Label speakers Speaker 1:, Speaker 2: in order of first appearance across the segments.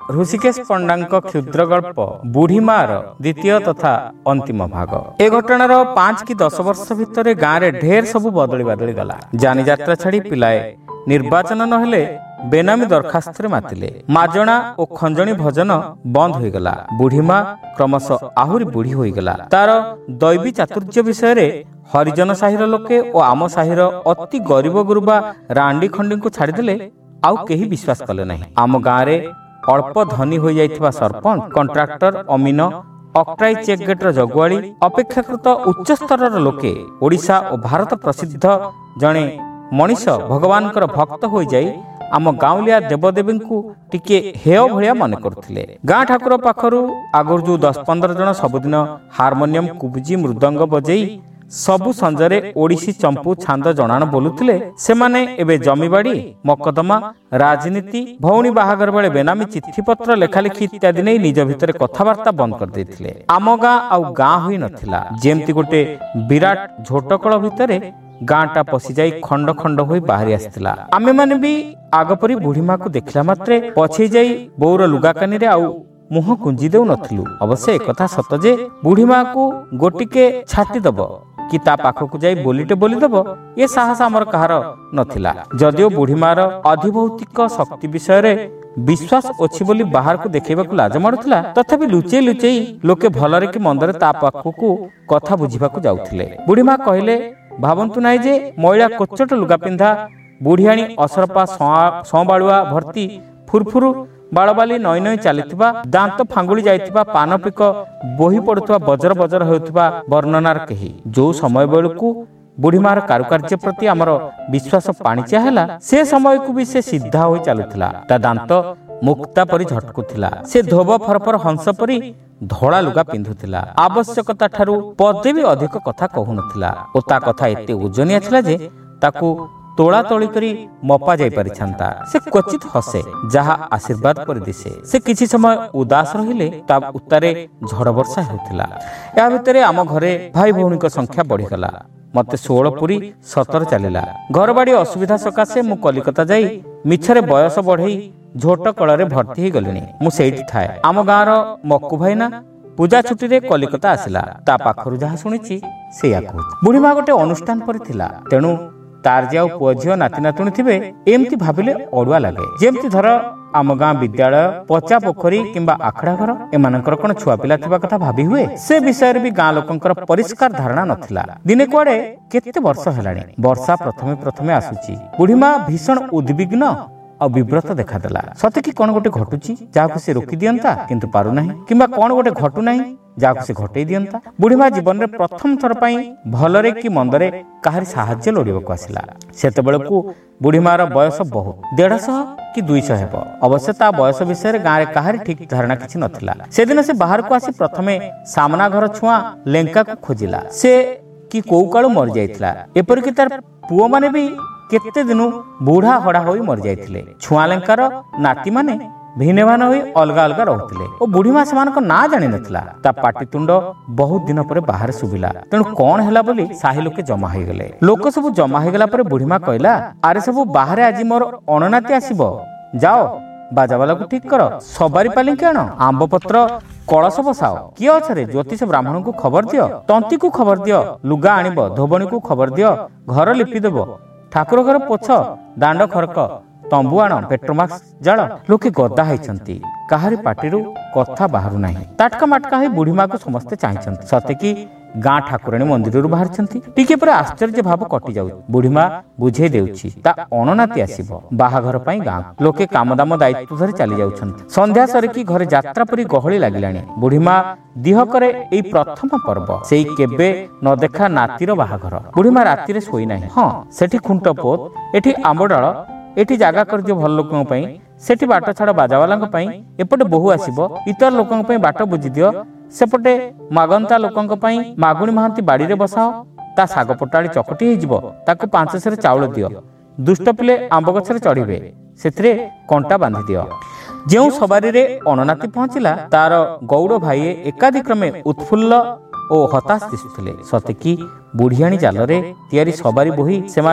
Speaker 1: ऋषिकेश पंडाଙ୍କ क्षुद्र गल्प बुढ़ीमार द्वितीय तथा अंतिम भाग। ए घटनार 5 कि 10 वर्ष भितर गाँव रे ढेर सब बदली बदली गला। जानी यात्रा छाड़ी पिलाए निर्वाचन नहेले बेनामी दरखास्त मातिले। माजणा और खंजणी भजन बंद हो गला। बुढ़ीमा क्रमशः आहुरी बुढ़ी हो गला। तार दैवी चातुर्य विषय रे हरिजन साहिर लोके और आम साहिर अति गरीब गुरुबा रांडी खंडी को छाड़देले आउ केही विश्वास कले नहीं। आम गाँव रे अल्प धनी हो जाइथिबा सरपंच कंट्राक्टर अमीन अक्ट्राई चेक गेटर जगुआड़ी अपेक्षाकृत उच्च स्तर लोके ओडिशा और भारत प्रसिद्ध जणे मनीष भगवान भक्त हो जाई आम गाँवलिया देवदेवी को टिके हेय भलिया मन करथिले। गाँ ठाकुर पाखरु आगर जो 10-15 जन सबुदिन हारमोनियम कुबुजी मृदंग बजेई सबु संजरे ओडिसी चंपू छांद जणाण बोलुथिले। सेमाने एबे जमीबाड़ी मकदमा राजनीति भौणी बाहागर बेले बेनामी चिट्ठीपत्र लेखालेखी इत्यादि नहीं निज भितर कथबार्ता बंद कर देथिले। आम गाँ आउ गाँ होई नथिला। जेमती गोटे विराट झोटकळ भितरे गाँटा पशि जाई खंड खंड होई बाहरी आस्थिला। आमे माने भी आगपरी बुढ़ीमा को देखला मात्रे पछे जाई बौर लुगाकानी रे आउ मुह कुंजी देउ नथिलु। अवश्य एकथा सत जे बुढ़ीमा को गोटिके छाटी दब कि ता पाखकु जाई बोलीटे बोली दब ये साहस आमर कहार नथिला। जदिओ बुढ़ीमार अधिभौतिक शक्ति विषय रे विश्वास अछि बोली बाहर को देखैबाकु लाज मारुथिला, तथापि लुचेई लुचेई लोके भलरे कि मंदरे ता पाखकु कथा बुझिबाकु जाउथिले। बुढ़ीमा कहिले भावंतु नाई जे महिला कोचट लुगा पिंधा बुढ़ियाणी असरपा सबाड़ुआ भर्ती फुरफुरु बालबाली नई नई चलीथिबा दांत फांगुली जाइथिबा पानपिक बोही पड़ुथिबा बजर बजर होउथिबा वर्णनार केही जो समय बेलकु बुढ़ीमार कारुकार्य प्रति आमर विश्वास पाणिचिया हैला से समय को भी से सीधा होई चालुथिला। ता दांत मुक्ता परी झटकुथिला। से धोब फरफर हंस परी धड़ा लुगा पिंधुथिला। आवश्यकता ठारू पदे भी अधिक कथा कहूनथिला ओ ता कथा एते ओजनिया थिला जे ताकू तोड़ा तोड़ी करी मपा जाई परिछंता। से क्वचित हसे जहा आशीर्वाद पर दिसे। से किछि समय उदास रहिले ता उत्तरे झड़ वर्षा हेउथिला। या भितरे आम घरे भाई भौणी को संख्या बढ़ी गला। मते 16 पुरी 17 चलिला। घरबाड़ी असुविधा सकाशे मु कलिकता जाई मिछरे बयस बढ़ई झोट कଳରେ भर्ती ही गलिनी। मु सेठी थाए। आम गाँर मक्कू भाईना पूजा छुट्टी रे कलिकता आसिला। ता पाखरु जहा सुनिछि सेया कहू। बुढ़ीमा गोटे अनुष्ठान पर थिला, तेणु तार जे पुओ झियो नाति नातुणी थिबे एमती भाबिले अड़ुआ लागे। जेमती धर आम गाँ विद्यालय पचा पोखरी किंबा आखड़ा घर एमानकर कोन छुआ पिला थिबा कथा भाबी हुए। से विषय भी गाँ लोकंकर परिष्कार धारणा नथिला। दिने कुआडे केते वर्ष हेलाणी वर्षा प्रथमे प्रथमे आसुची। बुढ़ीमा भीषण उद्विग्न और विव्रत देखादेला। सते कि कौन गोटे घटुची जाहाकु से रोकी दियंता किंतु पारु नाही, किंबा कौन गोटे घटु नाही जाहाकु से घटई दियंता। बुढ़ीमा जीवन रे प्रथम थर पई भलरे कि मंदरे काहारी साहाय्य लोड़िबाकु आसिला। सेतेबेलकु बुढ़ीमार बयस बहुत 150 कि 200 हेबो। अवश्य ता बयस विषय रे गाँ रे काहारी ठीक धारणा किछि नथिला। से दिन से बाहर को आसी प्रथमे सामना घर छुआ लेंका को खोजिला। से कि कोउ काळु मर जाइथिला। एपर कि तार पुओ माने भी केते दिनु बूढ़ा हड़ा होई मर जाइथिले। छुआलेंकार नाती माने भिने भान होई अलगा अलगा रहउथिले ओ बुढ़ीमा सेमानक ना जानि नथिला। ता पाटितुंड बहुत दिन पर बाहर सुबिला। तेणु कौन हैला बोली साही लोके जमा होई गेले। लोक सब जमा होई गेला पर बुढ़ीमा कहला, आरे सब बाहर आज मोर अणनाती आसीबो, जाओ बाजावाला को ठीक करो, सबारी पाली केण आंब पत्र कलश बसाओ, किए अछरे ज्योतिष ब्राह्मण को खबर दियो, तंती को खबर दियो, लुगा आनिबो, धोबणी को खबर दियो, घर लिपि देबो, ठाकुर घर पोछ, दांड खरक, तंबु आण, पेट्रोमाक्स जाल। लोके गदा हैछंती। काहारी पाटिरु कथा बाहरु नाही। ताटका माटका है बुढ़ीमा को समस्ते चाहिछंती। सते कि गाँ ठाकुराणी मंदिररु बाहरछंती। टिके पर आश्चर्य भाव कटि जाउ। बुढ़ीमा बुझे देउछि ता अणनाती आसीबो बाहाघर पई गाँ। लोके कामदाम दायित्व धरि चली जाउछंती। संध्या सरे कि घरे यात्रा परी गहळी लागिलाणी। बुढ़ीमा दिह करे एई प्रथम पर्व सेई केबे न देखा नातीर बाहाघर। बुढ़ीमा राती रे सोई नाही। हां सेठी खुंट पोत, एठी आंबडाळ, एठी जागा कर जो भल लोकन पई, सेठी बाट छाड़ बाजावालांक पई, एपटे बहु आसीबो, इतर लोकन पई बाट बुझि दियो, सेपटे मागंता लोकन पई मागुणी महांती बाड़ी रे बसाओ, ता साग पटाड़ी चकटी हे जिवो, ताकु 5 सेर चाउल दियो, दुष्ट पिले आंब गछरे चढ़िबे, सेथरे कंटा बांधि दियो। जेउ सवारी रे अणनाती पहुंचिला तार गौड़ भाई एकादिक्रमे उत्फुल्ल ओ हताश दिसुथिले। सते कि बुढ़ियाणी जालरे तियारी सवारी बोही सेमाने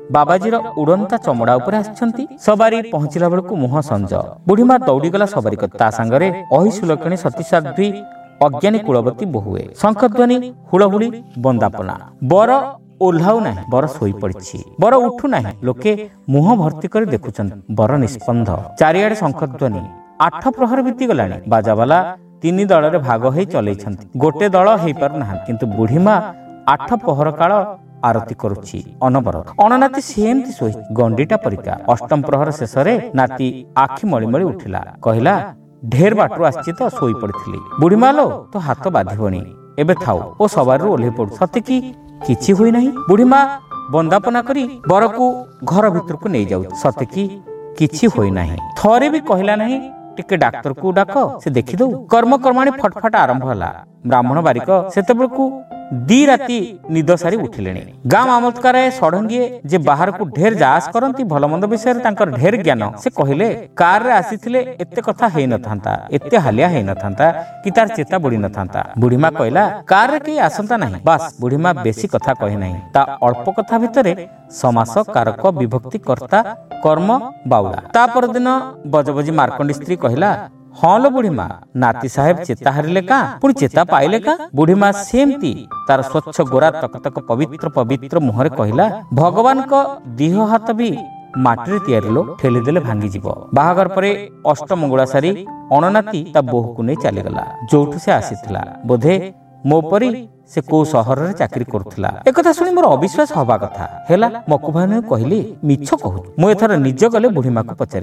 Speaker 1: ବାବାଜୀର ଉଡ଼ନ୍ତା ଚମଡ଼ା ଉପରେ ଆସିଛନ୍ତି। ସବାରି ପହଞ୍ଚିଲା ବେଳକୁ ମୁହଁ ସଞ୍ଜ। ବୁଢ଼ୀମା ଦୌଡ଼ିଗଲା ସବାରି ତା ସାଙ୍ଗରେ ଅହି ସୁଲକ୍ଷଣୀ ସତୀସାଧ୍ୱୀ ଅଜ୍ଞାନୀ କୁଳବତୀ ବୋହୁଏ। ଶଙ୍ଖଧ୍ୱନି, ହୁଳହୁଳି, ବନ୍ଦାପନା। ବର ଓହ୍ଲାଉ ନାହିଁ, ବର ଶୋଇପଡ଼ିଛି। ବର ଉଠୁ ନାହିଁ, ଲୋକେ ମୁହଁ ଭର୍ତ୍ତି କରି ଦେଖୁଛନ୍ତି। ବର ନିଷ୍ପନ୍ଦ। ଚାରିଆଡ଼େ ଶଙ୍ଖଧ୍ୱନି। 8 ପ୍ରହର ବିତିଗଲାଣି। ବାଜାବାଲା 3 ଦଳରେ ଭାଗ ହୋଇ ଚଲେଇଛନ୍ତି। ଗୋଟେ ଦଳ ହେଇପାରୁନାହାନ୍ତି, କିନ୍ତୁ ବୁଢ଼ୀମା 8 ପହର କାଳ ଆରତି କରୁଛି ଅନବରତ। ଅଣନାତି ସେମିତି ଶୋଇ ଗଣ୍ଡିଟା ପରିକା। 8ମ ପ୍ରହର ଶେଷରେ ନାତି ଆଖି ମଳି ମଳି ଉଠିଲା। କହିଲା, ଢେର ବାଟରୁ ଆସିଛି ତ, ଶୋଇ ପଡ଼ିଥିଲି। ବୁଢ଼ୀମା ଲୋ, ତୋ ହାତ ବାଧିବଣି, ଏବେ ଥାଉ। ଓ ସବାରିରୁ ଓହ୍ଲେଇ ପଡୁ। ସତେକି କିଛି ହୋଇନାହିଁ। ବୁଢ଼ୀମା ବନ୍ଦାପନା କରି ବରକୁ ଘର ଭିତରକୁ ନେଇଯାଉଛି। ସତେକି କିଛି ହୋଇନାହିଁ। ଥରେ ବି କହିଲା ନାହିଁ, ଟିକେ ଡାକ୍ତରକୁ ଡାକ, ସେ ଦେଖିଦଉ। କର୍ମକର୍ମାଣୀ ଫଟଫଟ ଆରମ୍ଭ ହେଲା। ବ୍ରାହ୍ମଣ ବାରିକ ସେତେବେଳକୁ 2 ରାତି ନିଦ ସାରି ଉଠିଲେଣି। ଗାଁ ମାମଲତ୍କାରାଏ ଷଢ଼ଙ୍ଗିଏ ଯେ ବାହାରକୁ ଢେର ଯାଆସ କରନ୍ତି, ଭଲମନ୍ଦ ବିଷୟରେ ତାଙ୍କର ଢେର ଜ୍ଞାନ। ସେ କହିଲେ, କାରରେ ଆସିଥିଲେ ଏତେ କଥା ହେଇନଥାନ୍ତା, ଏତେ ହାଲିଆ ହେଇନଥାନ୍ତା, କି ତାର ଚେତା ବୁଡ଼ି ନଥାନ୍ତା। ବୁଢ଼ୀମା କହିଲା, କାରରେ କେହି ଆସନ୍ତା ନାହିଁ। ବାସ୍, ବୁଢ଼ୀମା ବେଶୀ କଥା କହି ନାହିଁ। ତା ଅଳ୍ପ କଥା ଭିତରେ ସମାସ, କାରକ, ବିଭକ୍ତି, କର୍ତ୍ତା, କର୍ମ, ବାଉଳା। ତା ପରଦିନ ବଜବଜି ମାର୍କଣ୍ଡୀ ସ୍ତ୍ରୀ କହିଲା, ହଁ ଲୋ ବୁଢ଼ୀମା, ନାତି ସାହେବ ଚେତା ହାରିଲେ କାଁ, ପୁଣି ଚେତା ପାଇଲେ କାଁ? ବୁଢ଼ୀମା ସେମିତି ତାର ସ୍ୱଚ୍ଛ ଗୋରା ତକତକ ପବିତ୍ର ପବିତ୍ର ମୁହଁରେ କହିଲା, ଭଗବାନଙ୍କ ଦିହ ହାତ ବି ମାଟିରେ ତିଆରି ଲୋ, ଠେଲିଦେଲେ ଭାଙ୍ଗିଯିବ। ବାହାଘର ପରେ ଅଷ୍ଟମଙ୍ଗୁଳା ସାରି ଅଣନାତି ତା ବୋହୂକୁ ନେଇ ଚାଲିଗଲା, ଯୋଉଠୁ ସେ ଆସିଥିଲା। ବୋଧେ ମୋ ପରି ସେ କୋଉ ସହରରେ ଚାକିରି କରୁଥିଲା। ଏକଥା ଶୁଣି ମୋର ଅବିଶ୍ୱାସ ହବା କଥା ହେଲା। ମକୁଭାଇଙ୍କୁ କହିଲି, ମିଛ କହୁଛୁ। ମୁଁ ଏଥର ନିଜ ଗଲେ ବୁଢ଼ୀମାକୁ ପଚାରି